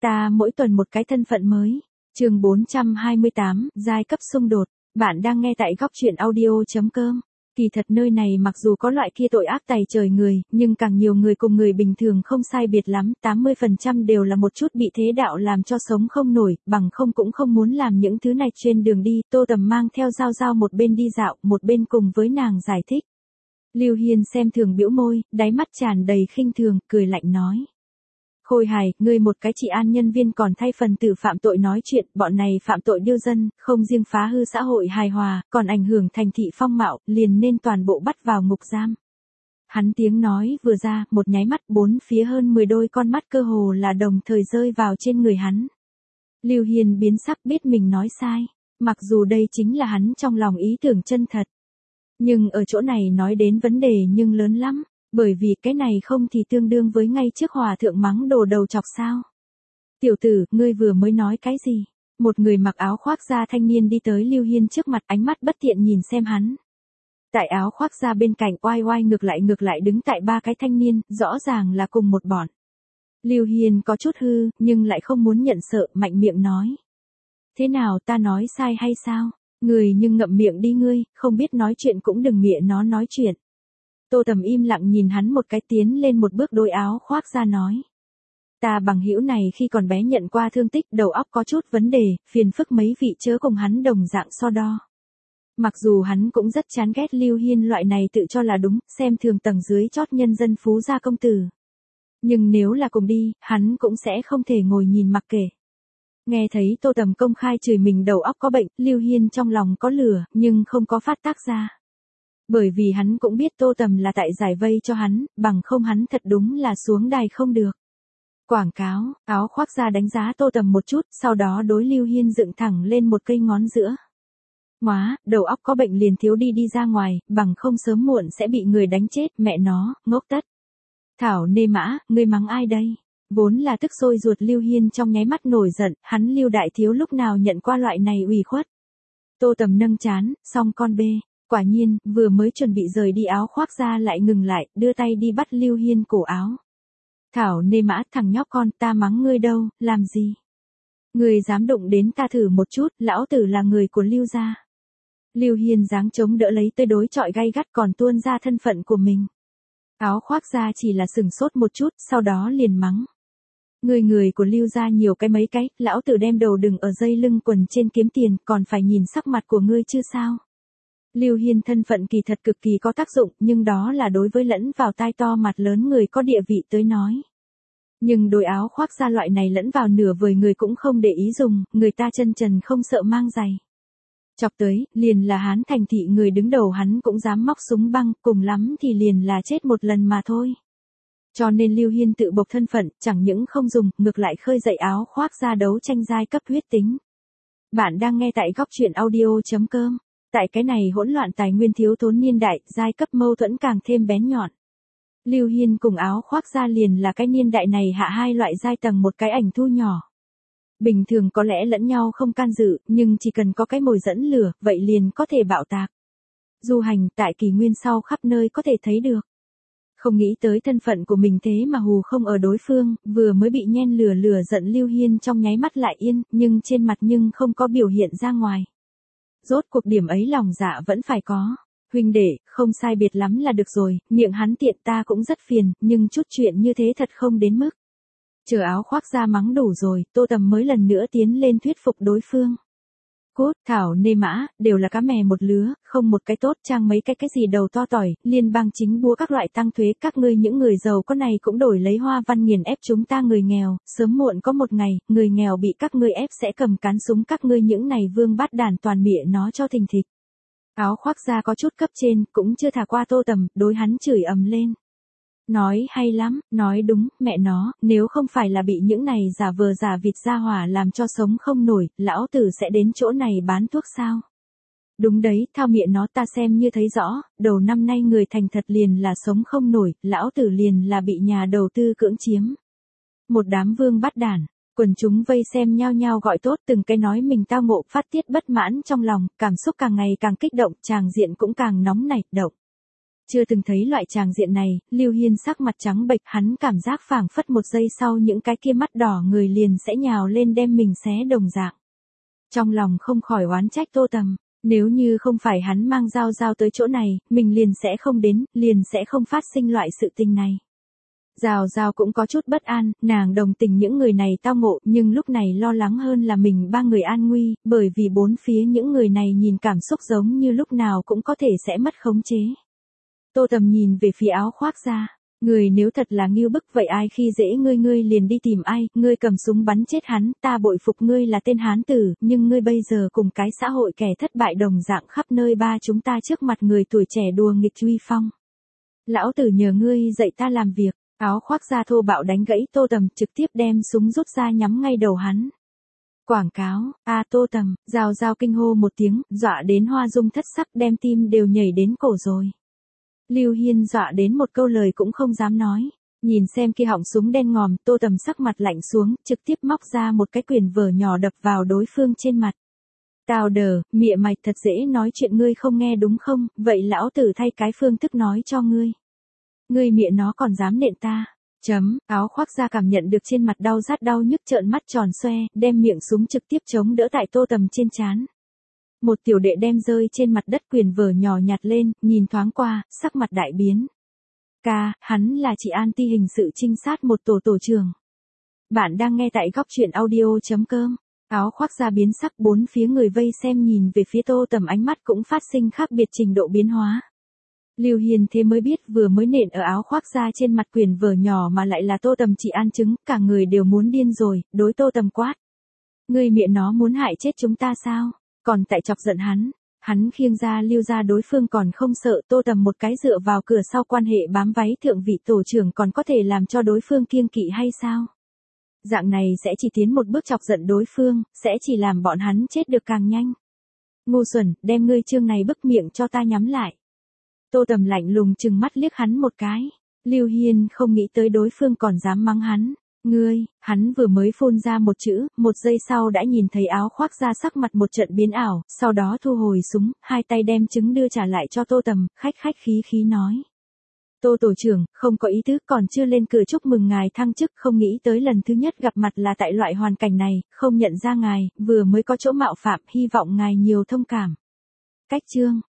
Ta mỗi tuần một cái thân phận mới. Chương 428, giai cấp xung đột. Bạn đang nghe tại góc truyện audio.com. Kỳ thật nơi này mặc dù có loại kia tội ác tày trời người, nhưng càng nhiều người cùng người bình thường không sai biệt lắm, 80% đều là một chút bị thế đạo làm cho sống không nổi, bằng không cũng không muốn làm những thứ này. Trên đường đi, Tô Tầm mang theo Giao Giao một bên đi dạo, một bên cùng với nàng giải thích. Lưu Hiên xem thường bĩu môi, đáy mắt tràn đầy khinh thường, cười lạnh nói. Khôi hài, ngươi một cái trị an nhân viên còn thay phần tử phạm tội nói chuyện, bọn này phạm tội điêu dân, không riêng phá hư xã hội hài hòa, còn ảnh hưởng thành thị phong mạo, liền nên toàn bộ bắt vào ngục giam. Hắn tiếng nói vừa ra, một nháy mắt bốn phía hơn 10 đôi con mắt cơ hồ là đồng thời rơi vào trên người hắn. Lưu Hiên biến sắc biết mình nói sai, mặc dù đây chính là hắn trong lòng ý tưởng chân thật. Nhưng ở chỗ này nói đến vấn đề nhưng lớn lắm. Bởi vì cái này không thì tương đương với ngay trước hòa thượng mắng đồ đầu chọc sao. Tiểu tử, ngươi vừa mới nói cái gì? Một người mặc áo khoác da thanh niên đi tới Lưu Hiên trước mặt, ánh mắt bất tiện nhìn xem hắn. Tại áo khoác da bên cạnh oai oai ngược lại đứng tại ba cái thanh niên, rõ ràng là cùng một bọn. Lưu Hiên có chút hư, nhưng lại không muốn nhận sợ, mạnh miệng nói. Thế nào, ta nói sai hay sao? Người nhưng ngậm miệng đi ngươi, không biết nói chuyện cũng đừng miệng nó nói chuyện. Tô Tầm im lặng nhìn hắn một cái, tiến lên một bước đôi áo khoác ra nói. Ta bằng hữu này khi còn bé nhận qua thương tích, đầu óc có chút vấn đề, phiền phức mấy vị chớ cùng hắn đồng dạng so đo. Mặc dù hắn cũng rất chán ghét Lưu Hiên loại này tự cho là đúng, xem thường tầng dưới chót nhân dân phú gia công tử. Nhưng nếu là cùng đi, hắn cũng sẽ không thể ngồi nhìn mặc kệ. Nghe thấy Tô Tầm công khai chửi mình đầu óc có bệnh, Lưu Hiên trong lòng có lửa, nhưng không có phát tác ra. Bởi vì hắn cũng biết Tô Tầm là tại giải vây cho hắn, bằng không hắn thật đúng là xuống đài không được. Quảng cáo, áo khoác ra đánh giá Tô Tầm một chút, sau đó đối Lưu Hiên dựng thẳng lên một cây ngón giữa. Móa, đầu óc có bệnh liền thiếu đi ra ngoài, bằng không sớm muộn sẽ bị người đánh chết, mẹ nó, ngốc tất. Thảo nê mã, ngươi mắng ai đây? Vốn là tức sôi ruột Lưu Hiên trong nháy mắt nổi giận, hắn Lưu đại thiếu lúc nào nhận qua loại này ủy khuất. Tô Tầm nâng chán, xong con bê. Quả nhiên, vừa mới chuẩn bị rời đi áo khoác ra lại ngừng lại, đưa tay đi bắt Lưu Hiên cổ áo. Thảo nê mã, thằng nhóc con, ta mắng ngươi đâu, làm gì? Ngươi dám đụng đến ta thử một chút, lão tử là người của Lưu gia. Lưu Hiên giáng chống đỡ lấy tới đối chọi gay gắt còn tuôn ra thân phận của mình. Áo khoác ra chỉ là sừng sốt một chút, sau đó liền mắng. Người của Lưu gia nhiều cái mấy cái, lão tử đem đầu đừng ở dây lưng quần trên kiếm tiền, còn phải nhìn sắc mặt của ngươi chứ sao? Lưu Hiên thân phận kỳ thật cực kỳ có tác dụng, nhưng đó là đối với lẫn vào tai to mặt lớn người có địa vị tới nói. Nhưng đối áo khoác ra loại này lẫn vào nửa vời người cũng không để ý dùng, người ta chân trần không sợ mang giày. Chọc tới, liền là Hán thành thị người đứng đầu hắn cũng dám móc súng băng, cùng lắm thì liền là chết một lần mà thôi. Cho nên Lưu Hiên tự bộc thân phận, chẳng những không dùng, ngược lại khơi dậy áo khoác ra đấu tranh giai cấp huyết tính. Bạn đang nghe tại góc truyện audio.com. Tại cái này hỗn loạn tài nguyên thiếu thốn niên đại, giai cấp mâu thuẫn càng thêm bén nhọn. Lưu Hiên cùng áo khoác ra liền là cái niên đại này hạ hai loại giai tầng một cái ảnh thu nhỏ. Bình thường có lẽ lẫn nhau không can dự, nhưng chỉ cần có cái mồi dẫn lửa, vậy liền có thể bạo tạc. Du hành tại kỷ nguyên sau khắp nơi có thể thấy được. Không nghĩ tới thân phận của mình thế mà hù không ở đối phương, vừa mới bị nhen lửa giận Lưu Hiên trong nháy mắt lại yên, nhưng trên mặt nhưng không có biểu hiện ra ngoài. Rốt cuộc điểm ấy lòng dạ vẫn phải có. Huynh đệ, không sai biệt lắm là được rồi, miệng hắn tiện ta cũng rất phiền, nhưng chút chuyện như thế thật không đến mức. Chờ áo khoác ra mắng đủ rồi, Tô Tầm mới lần nữa tiến lên thuyết phục đối phương. Cốt, thảo nê mã, đều là cá mè một lứa, không một cái tốt trang mấy cái gì đầu to tỏi, liên bang chính búa các loại tăng thuế, các ngươi những người giàu có này cũng đổi lấy hoa văn nghiền ép chúng ta người nghèo, sớm muộn có một ngày, người nghèo bị các ngươi ép sẽ cầm cán súng các ngươi những này vương bát đàn toàn mịa nó cho thình thịch. Áo khoác ra có chút cấp trên, cũng chưa thả qua Tô Tầm, đối hắn chửi ầm lên. Nói hay lắm, nói đúng, mẹ nó, nếu không phải là bị những này giả vờ giả vịt ra hỏa làm cho sống không nổi, lão tử sẽ đến chỗ này bán thuốc sao? Đúng đấy, thao miệng nó ta xem như thấy rõ, đầu năm nay người thành thật liền là sống không nổi, lão tử liền là bị nhà đầu tư cưỡng chiếm. Một đám vương bắt đản, quần chúng vây xem nhao nhao gọi tốt từng cái nói mình tao ngộ phát tiết bất mãn trong lòng, cảm xúc càng ngày càng kích động, tràng diện cũng càng nóng nảy, động. Chưa từng thấy loại tràng diện này, Lưu Hiên sắc mặt trắng bệch, hắn cảm giác phảng phất một giây sau những cái kia mắt đỏ người liền sẽ nhào lên đem mình xé đồng dạng. Trong lòng không khỏi oán trách Tô Tầm, nếu như không phải hắn mang Giao Giao tới chỗ này, mình liền sẽ không đến, liền sẽ không phát sinh loại sự tình này. Giao Giao cũng có chút bất an, nàng đồng tình những người này tao ngộ, nhưng lúc này lo lắng hơn là mình ba người an nguy, bởi vì bốn phía những người này nhìn cảm xúc giống như lúc nào cũng có thể sẽ mất khống chế. Tô Tầm nhìn về phía áo khoác ra, người nếu thật là ngưu bức vậy ai khi dễ ngươi liền đi tìm ai, ngươi cầm súng bắn chết hắn, ta bội phục ngươi là tên hán tử, nhưng ngươi bây giờ cùng cái xã hội kẻ thất bại đồng dạng khắp nơi ba chúng ta trước mặt người tuổi trẻ đùa nghịch uy phong. Lão tử nhờ ngươi dạy ta làm việc. Áo khoác da thô bạo đánh gãy Tô Tầm, trực tiếp đem súng rút ra nhắm ngay đầu hắn. Quảng cáo, Tô Tầm, Giao Giao kinh hô một tiếng, dọa đến hoa dung thất sắc, đem tim đều nhảy đến cổ rồi. Lưu Hiên dọa đến một câu lời cũng không dám nói. Nhìn xem kia họng súng đen ngòm, Tô Tầm sắc mặt lạnh xuống, trực tiếp móc ra một cái quyển vở nhỏ đập vào đối phương trên mặt. Tào đờ, mịa mạch thật dễ nói chuyện, ngươi không nghe đúng không, vậy lão tử thay cái phương thức nói cho ngươi. Ngươi mịa nó còn dám nện ta. Áo khoác ra cảm nhận được trên mặt đau rát đau nhức, trợn mắt tròn xoe, đem miệng súng trực tiếp chống đỡ tại Tô Tầm trên trán. Một tiểu đệ đem rơi trên mặt đất quyển vở nhỏ nhặt lên, nhìn thoáng qua, sắc mặt đại biến. Hắn là chị anti hình sự trinh sát một tổ trưởng. Bạn đang nghe tại góc truyện audio.com. Áo khoác ra biến sắc, bốn phía người vây xem nhìn về phía Tô Tầm ánh mắt cũng phát sinh khác biệt trình độ biến hóa. Lưu Hiên thế mới biết vừa mới nện ở áo khoác ra trên mặt quyển vở nhỏ mà lại là Tô Tầm chị an chứng, cả người đều muốn điên rồi, đối Tô Tầm quát. Ngươi miệng nó muốn hại chết chúng ta sao? Còn tại chọc giận hắn khiêng ra Lưu ra đối phương còn không sợ, Tô Tầm một cái dựa vào cửa sau quan hệ bám váy thượng vị tổ trưởng còn có thể làm cho đối phương kiêng kỵ hay sao? Dạng này sẽ chỉ tiến một bước chọc giận đối phương, sẽ chỉ làm bọn hắn chết được càng nhanh. Ngu xuẩn, đem ngươi chương này bức miệng cho ta nhắm lại. Tô Tầm lạnh lùng trừng mắt liếc hắn một cái. Lưu Hiên không nghĩ tới đối phương còn dám mắng hắn. Hắn vừa mới phun ra một chữ, một giây sau đã nhìn thấy áo khoác ra sắc mặt một trận biến ảo, sau đó thu hồi súng, hai tay đem trứng đưa trả lại cho Tô Tầm, khách khí nói. Tô tổ trưởng, không có ý tứ, còn chưa lên cửa chúc mừng ngài thăng chức, không nghĩ tới lần thứ nhất gặp mặt là tại loại hoàn cảnh này, không nhận ra ngài, vừa mới có chỗ mạo phạm, hy vọng ngài nhiều thông cảm. Cách chương.